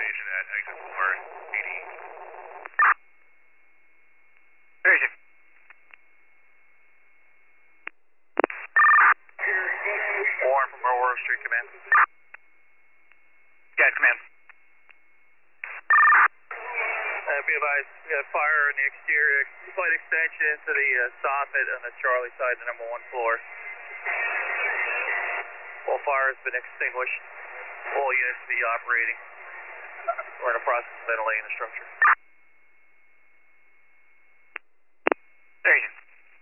location at exit 480. Where is it? Warren from Aurora Street Command. Guys, command. Be advised, we got fire in the exterior, slight extension to the soffit on the Charlie side, the number 1 floor. All fire has been extinguished. All units will be operating. We're in the process of ventilating the structure. There you go.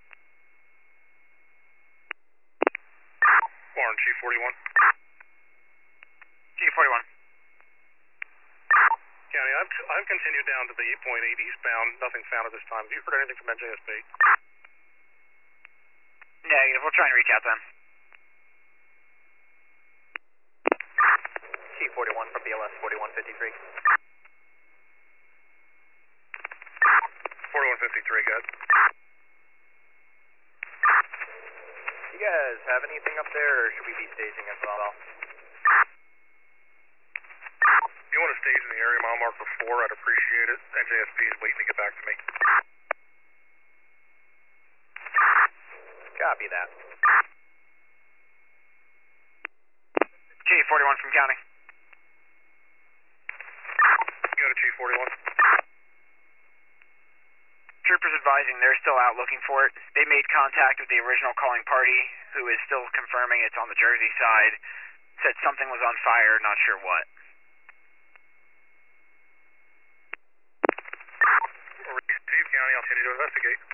Warren, Chief 41. G41. County, I've continued down to the 8.8 eastbound. Nothing found at this time. Have you heard anything from NJSB? Negative. We'll try and reach out to them. T41 from BLS 4153. 4153, good. You guys have anything up there, or should we be staging as well? If you want to stage in the area mile marker 4, I'd appreciate it. NJSB is waiting to get back to me. Copy that. G41 from county. Go to G41. Troopers advising they're still out looking for it. They made contact with the original calling party, who is still confirming it's on the Jersey side. Said something was on fire, not sure what. Steve County, I'll continue to investigate.